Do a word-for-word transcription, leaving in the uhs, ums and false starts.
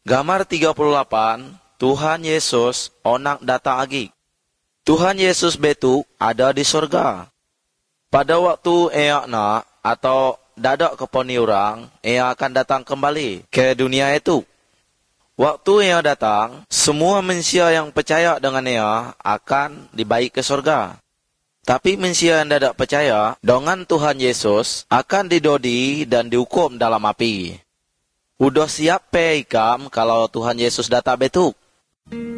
Gambar tiga puluh lapan, Tuhan Yesus onak datang lagi. Tuhan Yesus betu ada di surga. Pada waktu ia nak atau dadak keponi orang, ia akan datang kembali ke dunia itu. Waktu ia datang, semua manusia yang percaya dengan ia akan dibaik ke surga. Tapi manusia yang tidak percaya dengan Tuhan Yesus akan didodi dan dihukum dalam api. Udah siap pe ikam kalau Tuhan Yesus datang betuk?